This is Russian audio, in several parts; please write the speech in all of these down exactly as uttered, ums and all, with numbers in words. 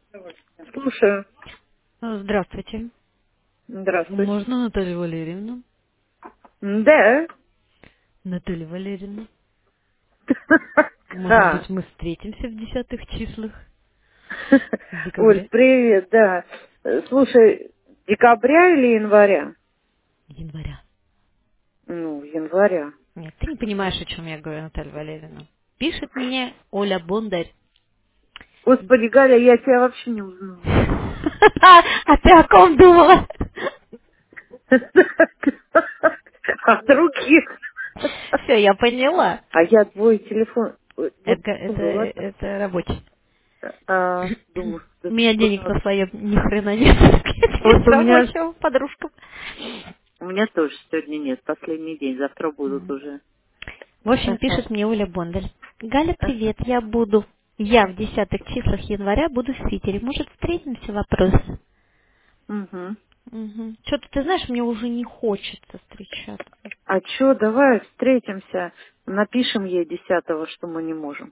Слушаю. Здравствуйте. Здравствуй. Можно Наталью Валерьевну? Да. Наталья Валерьевна. Может А. быть, мы встретимся в десятых числах Оль, декабря? привет, да. Э, Слушай, декабря или января? Января. Ну, января. Нет, ты не понимаешь, о чем я говорю, Наталья Валерьевна. Пишет мне Оля Бондарь. Господи, Галя, я тебя вообще не узнала. А ты о ком думала? А других? Все, я поняла. А я твой телефон... Ой, вот Это, это, была. это рабочий. А, думаю, У что меня вот денег так. на своем ни хрена нет. Я с Просто у меня... рабочим подружкам. У меня тоже сегодня нет. Последний день. Завтра будут М. уже. В общем, Ага. пишет мне Оля Бондарь. Галя, Ага. привет, я буду, я в десятых числах января буду в Питере. Может, встретимся? Вопрос. Угу. Угу. Что-то, ты знаешь, мне уже не хочется встречаться. А чё, давай встретимся, напишем ей десятого, что мы не можем.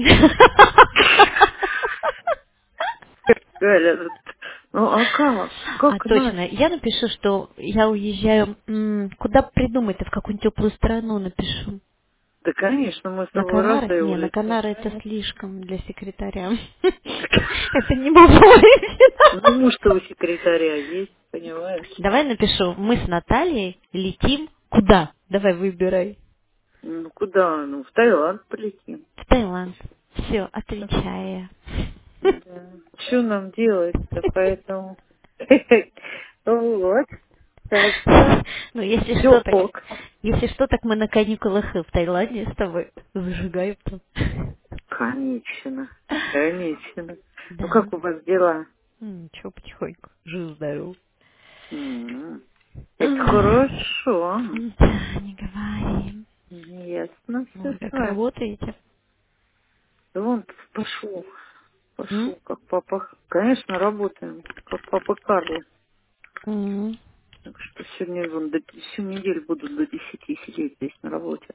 Галя, ну а как? А Как точно, иначе? я напишу, что я уезжаю, м, куда придумать-то, в какую-нибудь теплую страну напишу. Да, конечно, мы с На тобой раз Канары? да и Не, на улетим. Канары это слишком для секретаря. Это не бабуля. Ну, муж-то у секретаря есть, понимаешь? Давай напишу, мы с Натальей летим куда? Давай выбирай. Ну, куда? Ну, в Таиланд полетим. В Таиланд. Все, отвечаю. Да. Что нам делать-то, поэтому... Вот. Так что Ну, если все что, так, ок. если что, так мы на каникулах в Таиланде с тобой зажигаем там. Конечно, конечно. Ну, Да. как у вас дела? Ничего, потихоньку. Жив-здоров. М, Это Ой. хорошо. Да, не говори. Ясно все Вы с как вами. работаете? Да вон пошел, М? пошел, как папа. Конечно, работаем, как папа Карло. М. Так что сегодня вон до, всю неделю буду до десяти сидеть здесь на работе.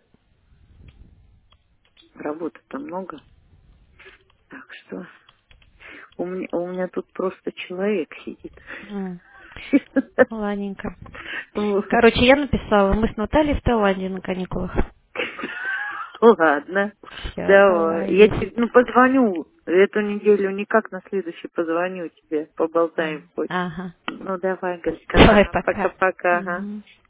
Работы-то много. Так что у меня, у меня тут просто человек сидит. М. Ладненько. Вот. Короче, я написала, мы с Натальей в Таиланде на каникулах. Ладно, Все, давай. давай, Я если... тебе, ну, позвоню эту неделю, никак на следующий позвоню тебе, поболтаем М. хоть. Ага. Ну, давай, Галь, Давай, ага, пока. пока-пока, ага. Мгм.